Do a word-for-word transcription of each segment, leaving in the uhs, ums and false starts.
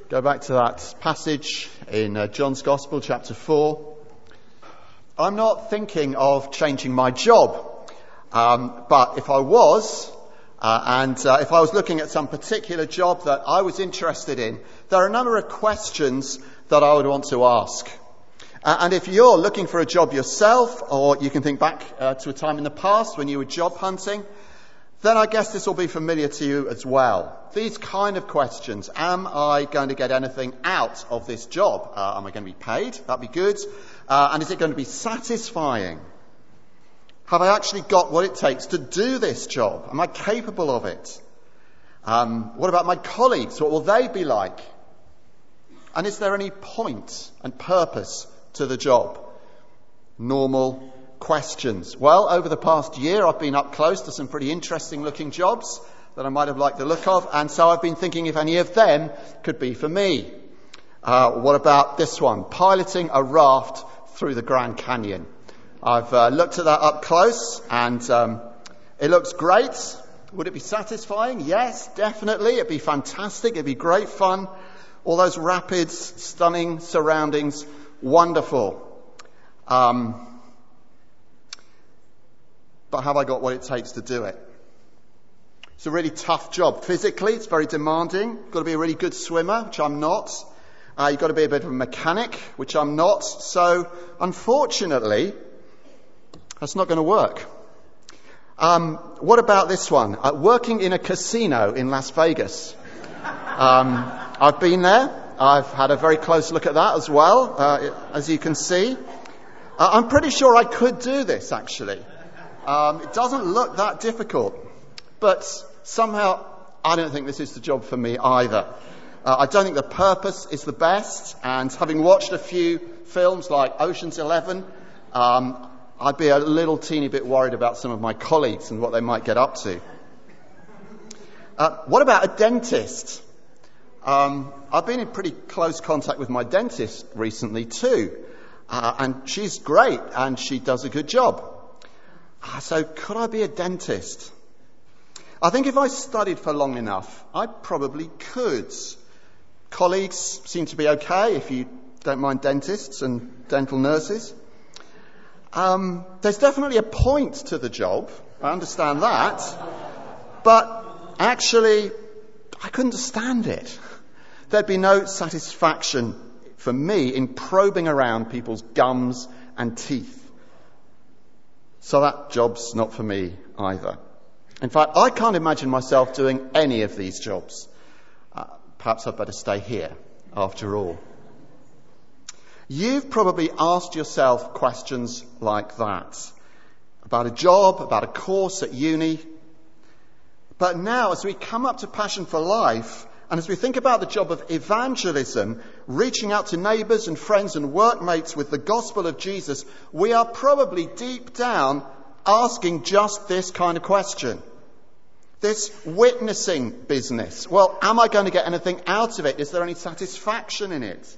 Go back to that passage in uh, John's Gospel, chapter four. I'm not thinking of changing my job, um, but if I was, uh, and uh, if I was looking at some particular job that I was interested in, there are a number of questions that I would want to ask. Uh, and if you're looking for a job yourself, or you can think back uh, to a time in the past when you were job hunting, then I guess this will be familiar to you as well. These kind of questions. Am I going to get anything out of this job? Uh, am I going to be paid? That'd be good. Uh, and is it going to be satisfying? Have I actually got what it takes to do this job? Am I capable of it? Um, what about my colleagues? What will they be like? And is there any point and purpose to the job? Normal questions. Well, over the past year, I've been up close to some pretty interesting looking jobs that I might have liked the look of, and so I've been thinking if any of them could be for me. Uh, what about this one? Piloting a raft through the Grand Canyon. I've uh, looked at that up close, and um, it looks great. Would it be satisfying? Yes, definitely. It'd be fantastic. It'd be great fun. All those rapids, stunning surroundings, wonderful. Um, but have I got what it takes to do it? It's a really tough job. Physically, it's very demanding. You've got to be a really good swimmer, which I'm not. Uh, you've got to be a bit of a mechanic, which I'm not. So, unfortunately, that's not going to work. Um, what about this one? Uh, working in a casino in Las Vegas. Um, I've been there. I've had a very close look at that as well, uh, as you can see. Uh, I'm pretty sure I could do this, actually. Um, it doesn't look that difficult. But somehow, I don't think this is the job for me either. Uh, I don't think the purpose is the best. And having watched a few films like Ocean's Eleven, um, I'd be a little teeny bit worried about some of my colleagues and what they might get up to. Uh, what about a dentist? Um, I've been in pretty close contact with my dentist recently too. Uh, and she's great and she does a good job. Uh, so could I be a dentist? I think if I studied for long enough, I probably could. Colleagues seem to be okay if you don't mind dentists and dental nurses. Um, there's definitely a point to the job. I understand that. But actually, I couldn't stand it. There'd be no satisfaction for me in probing around people's gums and teeth. So that job's not for me either. In fact, I can't imagine myself doing any of these jobs. Uh, perhaps I'd better stay here, after all. You've probably asked yourself questions like that. About a job, about a course at uni. But now, as we come up to Passion for Life, and as we think about the job of evangelism, reaching out to neighbours and friends and workmates with the gospel of Jesus, we are probably deep down asking just this kind of question. This witnessing business. Well, am I going to get anything out of it? Is there any satisfaction in it?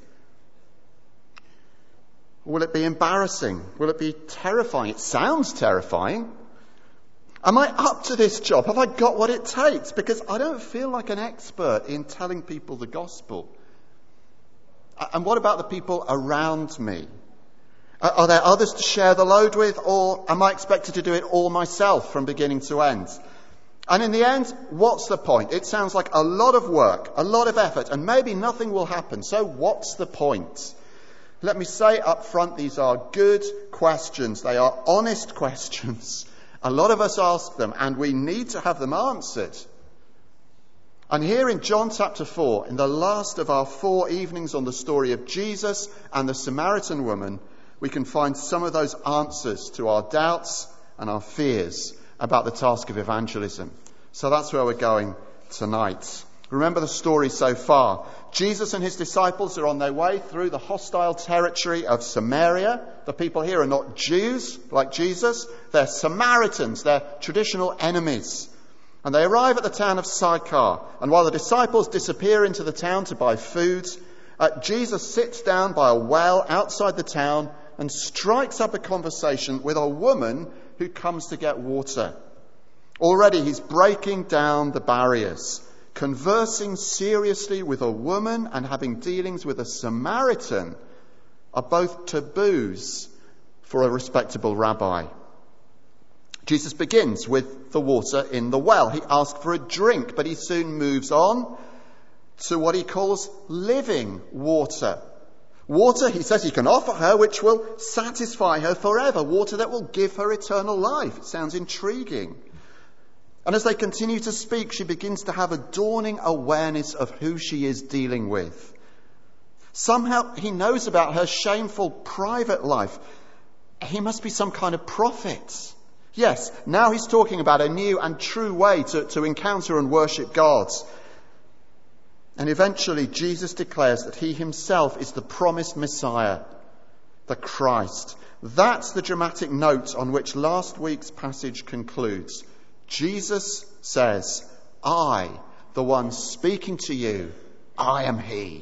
Will it be embarrassing? Will it be terrifying? It sounds terrifying. Am I up to this job? Have I got what it takes? Because I don't feel like an expert in telling people the gospel. And what about the people around me? Are there others to share the load with, or am I expected to do it all myself from beginning to end? And in the end, what's the point? It sounds like a lot of work, a lot of effort, and maybe nothing will happen. So what's the point? Let me say up front, these are good questions. They are honest questions. A lot of us ask them, and we need to have them answered. And here in John chapter four, in the last of our four evenings on the story of Jesus and the Samaritan woman, we can find some of those answers to our doubts and our fears about the task of evangelism. So that's where we're going tonight. Remember the story so far. Jesus and his disciples are on their way through the hostile territory of Samaria. The people here are not Jews like Jesus. They're Samaritans. They're traditional enemies. And they arrive at the town of Sychar. And while the disciples disappear into the town to buy food, uh, Jesus sits down by a well outside the town and strikes up a conversation with a woman who comes to get water. Already he's breaking down the barriers. conversing seriously with a woman and having dealings with a Samaritan are both taboos for a respectable rabbi. Jesus begins with the water in the well. He asks for a drink, but he soon moves on to what he calls living water. Water, he says, he can offer her, which will satisfy her forever. Water that will give her eternal life. It sounds intriguing. And as they continue to speak, she begins to have a dawning awareness of who she is dealing with. Somehow he knows about her shameful private life. He must be some kind of prophet. Yes, now he's talking about a new and true way to, to encounter and worship God. And eventually Jesus declares that he himself is the promised Messiah, the Christ. That's the dramatic note on which last week's passage concludes. Jesus says, I, the one speaking to you, I am he.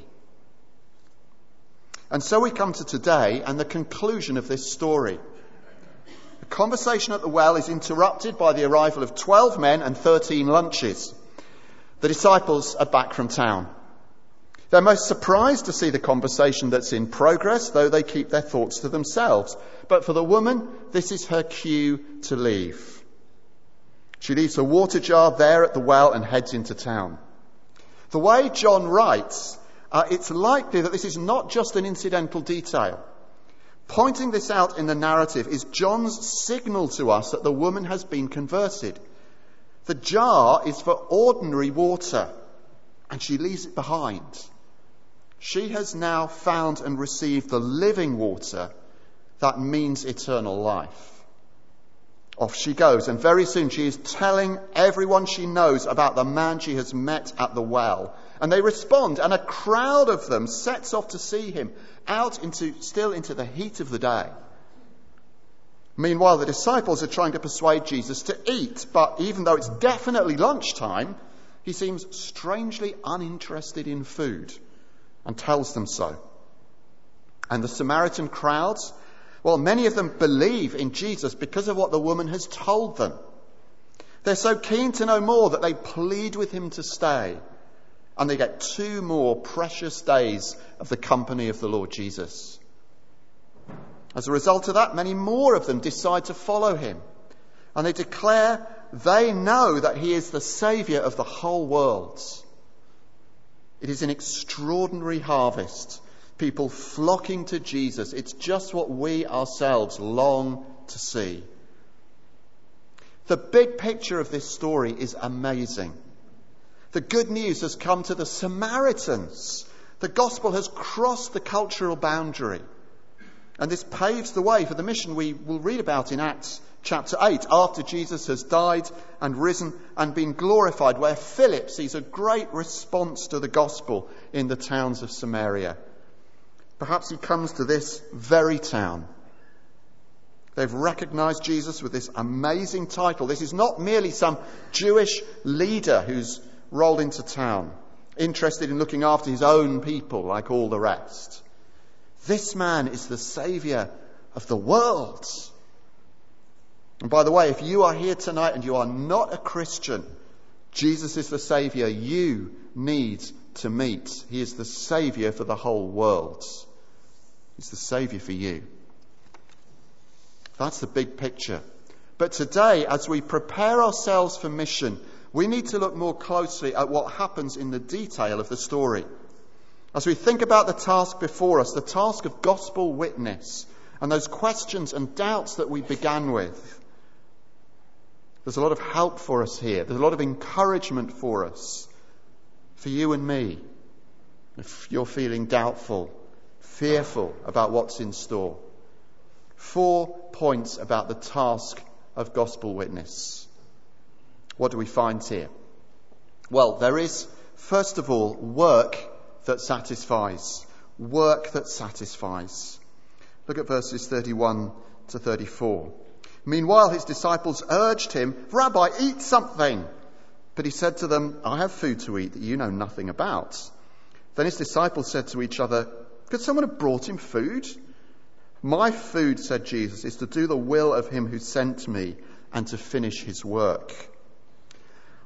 And so we come to today and the conclusion of this story. The conversation at the well is interrupted by the arrival of twelve men and thirteen lunches. The disciples are back from town. They're most surprised to see the conversation that's in progress, though they keep their thoughts to themselves. But for the woman, this is her cue to leave. She leaves her water jar there at the well and heads into town. The way John writes, uh, it's likely that this is not just an incidental detail. Pointing this out in the narrative is John's signal to us that the woman has been converted. The jar is for ordinary water, and she leaves it behind. She has now found and received the living water that means eternal life. Off she goes, and very soon she is telling everyone she knows about the man she has met at the well. And they respond, and a crowd of them sets off to see him, out into still into the heat of the day. Meanwhile, the disciples are trying to persuade Jesus to eat, but even though it's definitely lunchtime, he seems strangely uninterested in food and tells them so. And the Samaritan crowds, well, many of them believe in Jesus because of what the woman has told them. They're so keen to know more that they plead with him to stay. And they get two more precious days of the company of the Lord Jesus. As a result of that, many more of them decide to follow him. And they declare they know that he is the Saviour of the whole world. It is an extraordinary harvest. People flocking to Jesus. It's just what we ourselves long to see. The big picture of this story is amazing. The good news has come to the Samaritans. The gospel has crossed the cultural boundary. And this paves the way for the mission we will read about in Acts chapter eight, after Jesus has died and risen and been glorified, where Philip sees a great response to the gospel in the towns of Samaria. Perhaps he comes to this very town. They've recognized Jesus with this amazing title. This is not merely some Jewish leader who's rolled into town, interested in looking after his own people like all the rest. This man is the Saviour of the world. And by the way, if you are here tonight and you are not a Christian, Jesus is the Saviour you need to meet. He is the Saviour for the whole world. He's the Saviour for you. That's the big picture. But today, as we prepare ourselves for mission, we need to look more closely at what happens in the detail of the story. As we think about the task before us, the task of gospel witness, and those questions and doubts that we began with, there's a lot of help for us here. There's a lot of encouragement for us, for you and me, if you're feeling doubtful, fearful about what's in store. Four points about the task of gospel witness. What do we find here? Well, there is, first of all, work that satisfies. Work that satisfies. Look at verses thirty-one to thirty-four. Meanwhile, his disciples urged him, "Rabbi, eat something." But he said to them, "I have food to eat that you know nothing about." Then his disciples said to each other, "Could someone have brought him food?" "My food," said Jesus, "is to do the will of him who sent me and to finish his work."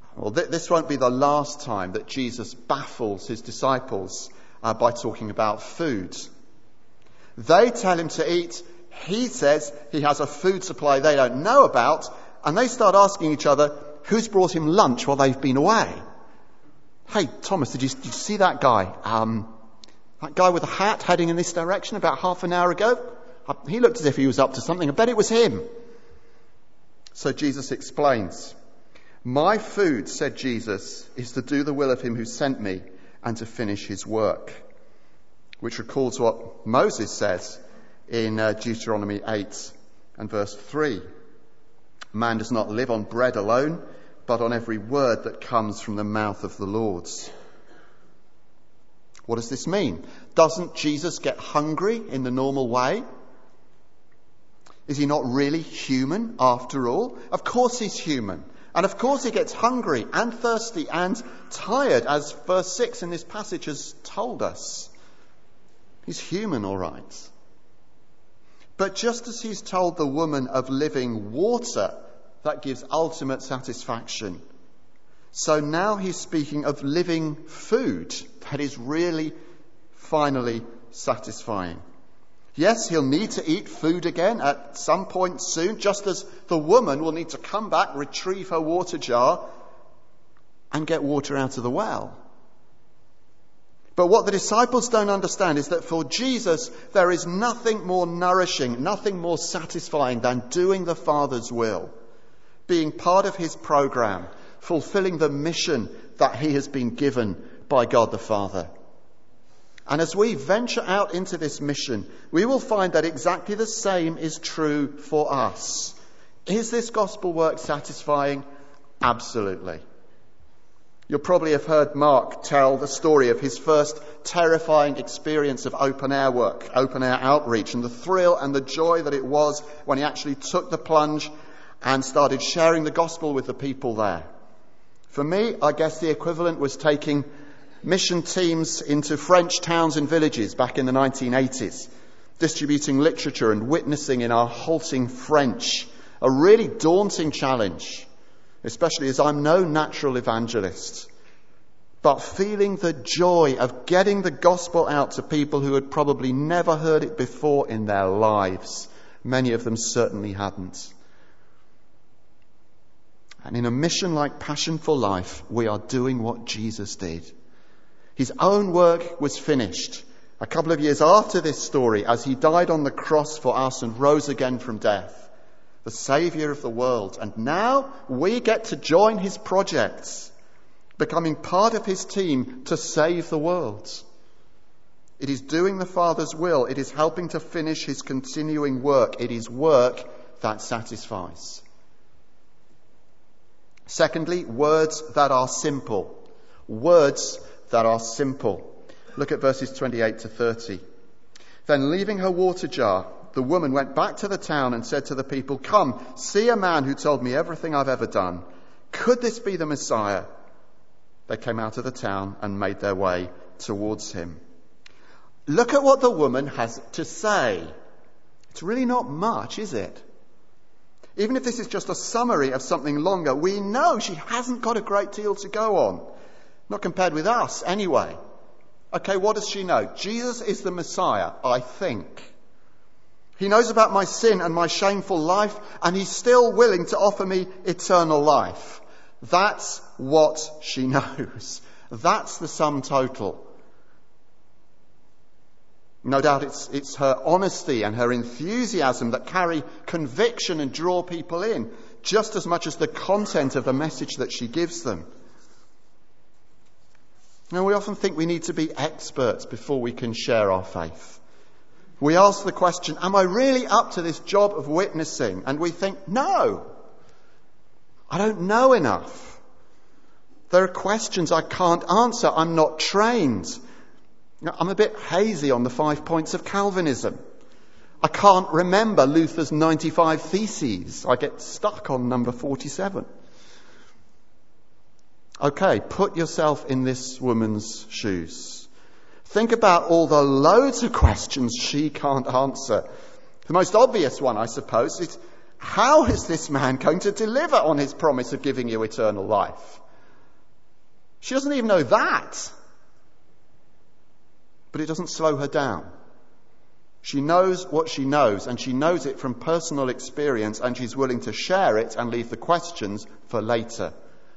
Well, th- this won't be the last time that Jesus baffles his disciples uh, by talking about food. They tell him to eat. He says he has a food supply they don't know about, and they start asking each other, who's brought him lunch while they've been away? Hey, Thomas, did you, did you see that guy? Um, that guy with a hat heading in this direction about half an hour ago? Uh, he looked as if he was up to something. I bet it was him. So Jesus explains, my food, said Jesus, is to do the will of him who sent me and to finish his work. Which recalls what Moses says in uh, Deuteronomy eight and verse three. Man does not live on bread alone, but on every word that comes from the mouth of the Lord. What does this mean? Doesn't Jesus get hungry in the normal way? Is he not really human after all? Of course he's human. And of course he gets hungry and thirsty and tired, as verse six in this passage has told us. He's human, all right. But just as he's told the woman of living water that gives ultimate satisfaction, so now he's speaking of living food that is really, finally satisfying. Yes, he'll need to eat food again at some point soon, just as the woman will need to come back, retrieve her water jar, and get water out of the well. But what the disciples don't understand is that for Jesus, there is nothing more nourishing, nothing more satisfying than doing the Father's will, being part of his program, fulfilling the mission that he has been given by God the Father. And as we venture out into this mission, we will find that exactly the same is true for us. Is this gospel work satisfying? Absolutely. You'll probably have heard Mark tell the story of his first terrifying experience of open-air work, open-air outreach, and the thrill and the joy that it was when he actually took the plunge and started sharing the gospel with the people there. For me, I guess the equivalent was taking mission teams into French towns and villages back in the nineteen eighties, distributing literature and witnessing in our halting French, a really daunting challenge. Especially as I'm no natural evangelist, but feeling the joy of getting the gospel out to people who had probably never heard it before in their lives. Many of them certainly hadn't. And in a mission like Passion for Life, we are doing what Jesus did. His own work was finished a couple of years after this story, as he died on the cross for us and rose again from death. The Saviour of the world. And now we get to join his projects, becoming part of his team to save the world. It is doing the Father's will. It is helping to finish his continuing work. It is work that satisfies. Secondly, words that are simple. Words that are simple. Look at verses twenty-eight to thirty. Then leaving her water jar, the woman went back to the town and said to the people, come, see a man who told me everything I've ever done. Could this be the Messiah? They came out of the town and made their way towards him. Look at what the woman has to say. It's really not much, is it? Even if this is just a summary of something longer, we know she hasn't got a great deal to go on. Not compared with us, anyway. Okay, what does she know? Jesus is the Messiah, I think. He knows about my sin and my shameful life, and he's still willing to offer me eternal life. That's what she knows. That's the sum total. No doubt it's, it's her honesty and her enthusiasm that carry conviction and draw people in, just as much as the content of the message that she gives them. Now, we often think we need to be experts before we can share our faith. We ask the question, am I really up to this job of witnessing? And we think, no, I don't know enough. There are questions I can't answer. I'm not trained. I'm a bit hazy on the five points of Calvinism. I can't remember Luther's ninety-five Theses. I get stuck on number forty-seven. Okay, put yourself in this woman's shoes. Think about all the loads of questions she can't answer. The most obvious one, I suppose, is how is this man going to deliver on his promise of giving you eternal life? She doesn't even know that. But it doesn't slow her down. She knows what she knows, and she knows it from personal experience, and she's willing to share it and leave the questions for later.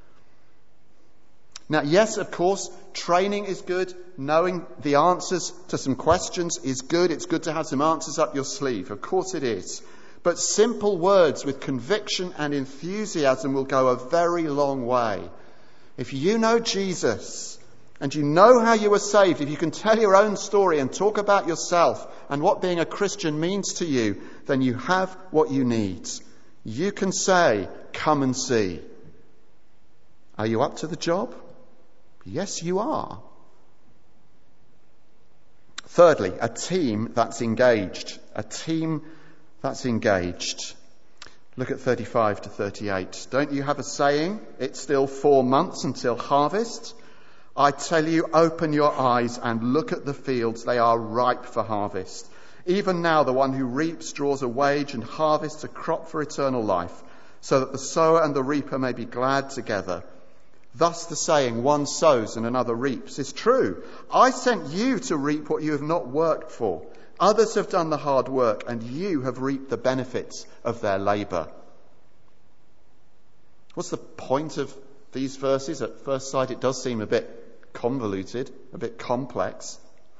Now, yes, of course, training is good. Knowing the answers to some questions is good. It's good to have some answers up your sleeve. Of course it is. But simple words with conviction and enthusiasm will go a very long way. If you know Jesus and you know how you were saved, if you can tell your own story and talk about yourself and what being a Christian means to you, then you have what you need. You can say, come and see. Are you up to the job? Yes, you are. Thirdly, a team that's engaged. A team that's engaged. Look at thirty-five to thirty-eight. Don't you have a saying? It's still four months until harvest. I tell you, open your eyes and look at the fields. They are ripe for harvest. Even now, the one who reaps draws a wage and harvests a crop for eternal life, so that the sower and the reaper may be glad together. Thus the saying, one sows and another reaps, is true. I sent you to reap what you have not worked for. Others have done the hard work, and you have reaped the benefits of their labour. What's the point of these verses? At first sight, it does seem a bit convoluted, a bit complex.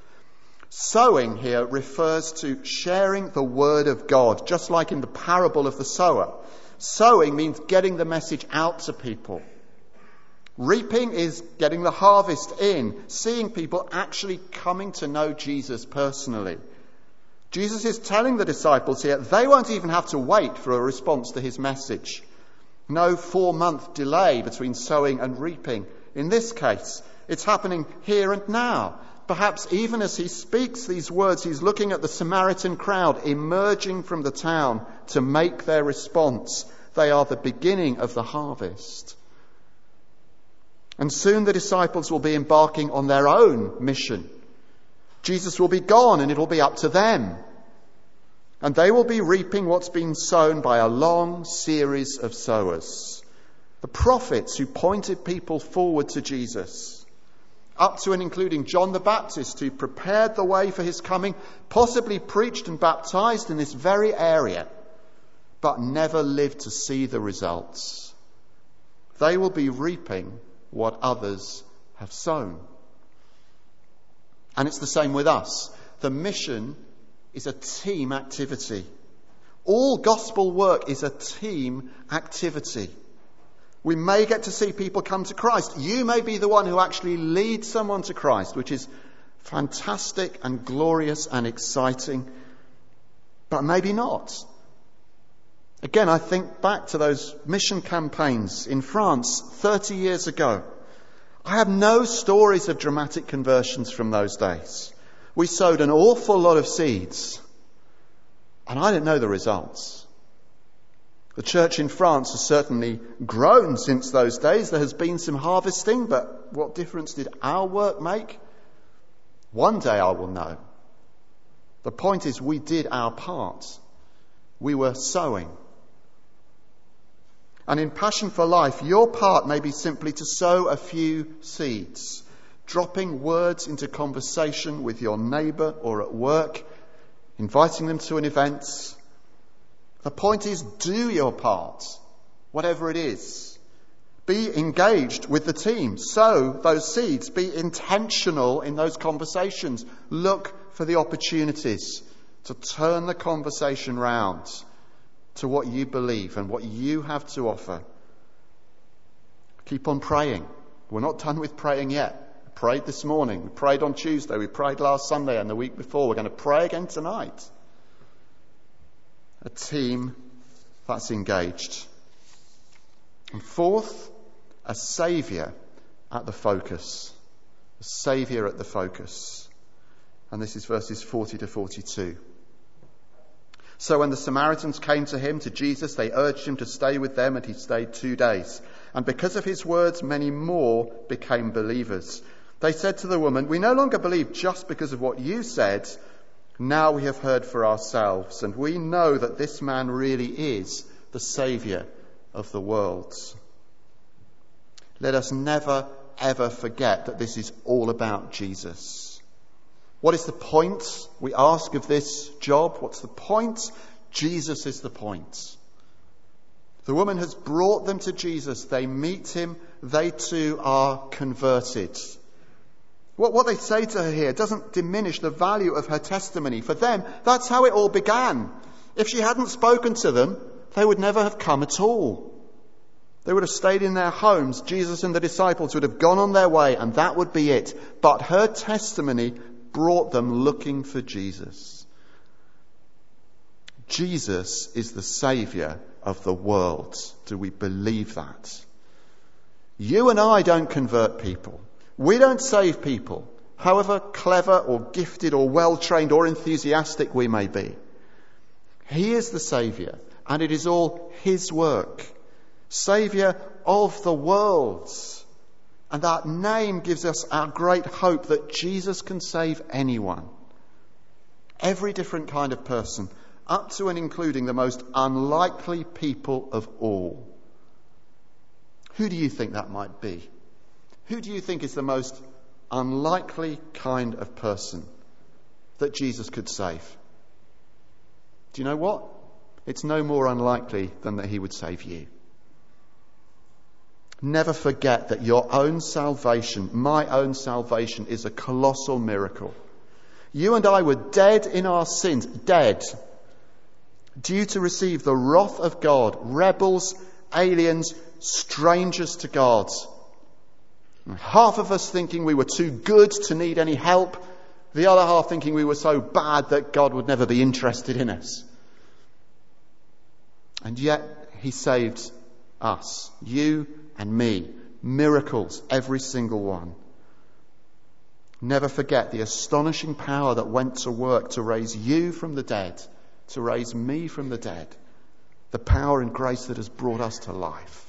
Sowing here refers to sharing the word of God, just like in the parable of the sower. Sowing means getting the message out to people. Reaping is getting the harvest in, seeing people actually coming to know Jesus personally. Jesus is telling the disciples here they won't even have to wait for a response to his message. No four-month delay between sowing and reaping. In this case, it's happening here and now. Perhaps even as he speaks these words, he's looking at the Samaritan crowd emerging from the town to make their response. They are the beginning of the harvest. And soon the disciples will be embarking on their own mission. Jesus will be gone and it will be up to them. And they will be reaping what's been sown by a long series of sowers. The prophets who pointed people forward to Jesus, up to and including John the Baptist, who prepared the way for his coming, possibly preached and baptized in this very area, but never lived to see the results. They will be reaping what others have sown. And it's the same with us. The mission is a team activity. All gospel work is a team activity. We may get to see people come to Christ. You may be the one who actually leads someone to Christ, which is fantastic and glorious and exciting, but maybe not. Again, I think back to those mission campaigns in France thirty years ago. I have no stories of dramatic conversions from those days. We sowed an awful lot of seeds, and I don't know the results. The church in France has certainly grown since those days. There has been some harvesting, but what difference did our work make? One day I will know. The point is, we did our part. We were sowing. And in Passion for Life, your part may be simply to sow a few seeds, dropping words into conversation with your neighbour or at work, inviting them to an event. The point is, do your part, whatever it is. Be engaged with the team. Sow those seeds. Be intentional in those conversations. Look for the opportunities to turn the conversation round to what you believe and what you have to offer. Keep on praying. We're not done with praying yet. We prayed this morning. We prayed on Tuesday. We prayed last Sunday and the week before. We're going to pray again tonight. A team that's engaged. And fourth, a saviour at the focus. A saviour at the focus. And this is verses forty to forty-two. So when the Samaritans came to him, to Jesus, they urged him to stay with them, and he stayed two days. And because of his words, many more became believers. They said to the woman, "We no longer believe just because of what you said. Now we have heard for ourselves, and we know that this man really is the Saviour of the world." Let us never, ever forget that this is all about Jesus. What is the point, we ask, of this job? What's the point? Jesus is the point. The woman has brought them to Jesus. They meet him. They too are converted. What, what they say to her here doesn't diminish the value of her testimony. For them, that's how it all began. If she hadn't spoken to them, they would never have come at all. They would have stayed in their homes. Jesus and the disciples would have gone on their way, and that would be it. But her testimony brought them looking for Jesus. Jesus is the Saviour of the world. Do we believe that? You and I don't convert people. We don't save people, however clever or gifted or well-trained or enthusiastic we may be. He is the Saviour, and it is all his work. Saviour of the world. And that name gives us our great hope that Jesus can save anyone. Every different kind of person, up to and including the most unlikely people of all. Who do you think that might be? Who do you think is the most unlikely kind of person that Jesus could save? Do you know what? It's no more unlikely than that he would save you. Never forget that your own salvation, my own salvation, is a colossal miracle. You and I were dead in our sins, dead, due to receive the wrath of God, rebels, aliens, strangers to God. Half of us thinking we were too good to need any help, the other half thinking we were so bad that God would never be interested in us. And yet he saved us, you and me. Miracles, every single one. Never forget the astonishing power that went to work to raise you from the dead, to raise me from the dead. The power and grace that has brought us to life.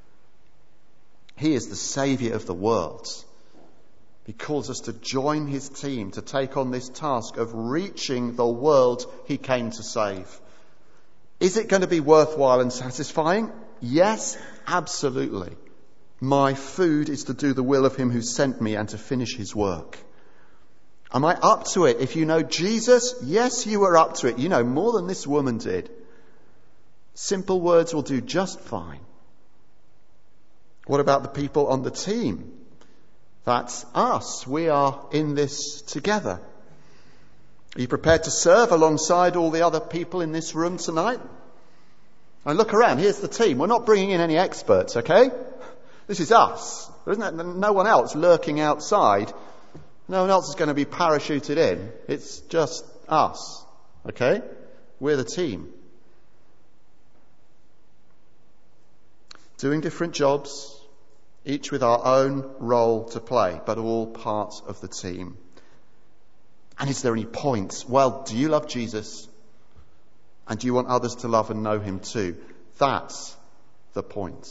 He is the Saviour of the world. He calls us to join his team to take on this task of reaching the world he came to save. Is it going to be worthwhile and satisfying? Yes, absolutely. My food is to do the will of him who sent me and to finish his work. Am I up to it? If you know Jesus, yes, you are up to it. You know more than this woman did. Simple words will do just fine. What about the people on the team? That's us. We are in this together. Are you prepared to serve alongside all the other people in this room tonight? And look around. Here's the team. We're not bringing in any experts, okay? This is us. There isn't no one else lurking outside. No one else is going to be parachuted in. It's just us, okay? We're the team. Doing different jobs, each with our own role to play, but all parts of the team. And is there any point? Well, do you love Jesus? And do you want others to love and know him too? That's the point.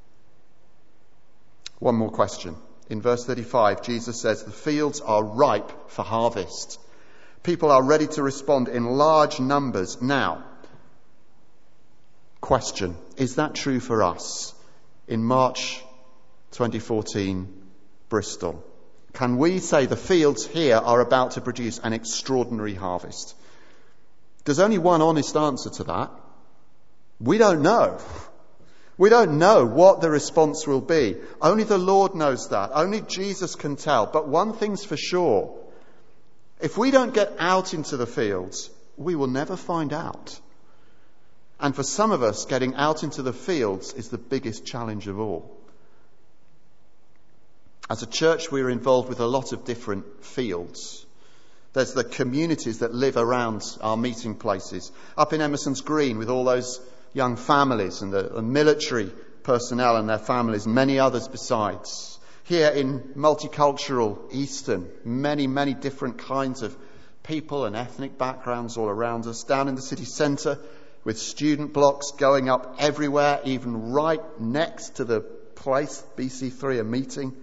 One more question. In verse thirty-five, Jesus says, the fields are ripe for harvest. People are ready to respond in large numbers now. Question, is that true for us in March twenty fourteen, Bristol? Can we say the fields here are about to produce an extraordinary harvest? There's only one honest answer to that. We don't know. We don't know what the response will be. Only the Lord knows that. Only Jesus can tell. But one thing's for sure. If we don't get out into the fields, we will never find out. And for some of us, getting out into the fields is the biggest challenge of all. As a church, we're involved with a lot of different fields. There's the communities that live around our meeting places. Up in Emerson's Green with all those young families and the, the military personnel and their families, many others besides. Here in multicultural Easton, many, many different kinds of people and ethnic backgrounds all around us. Down in the city centre with student blocks going up everywhere, even right next to the place B C three are meeting.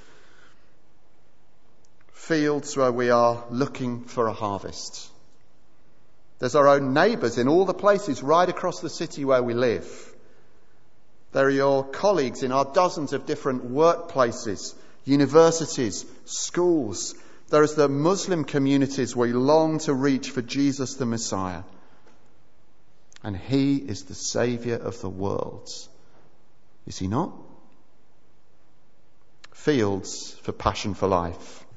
Fields where we are looking for a harvest. There's our own neighbours in all the places right across the city where we live. There are your colleagues in our dozens of different workplaces, universities, schools. There is the Muslim communities where we long to reach for Jesus the Messiah. And he is the Saviour of the world. Is he not? Fields for Passion for Life.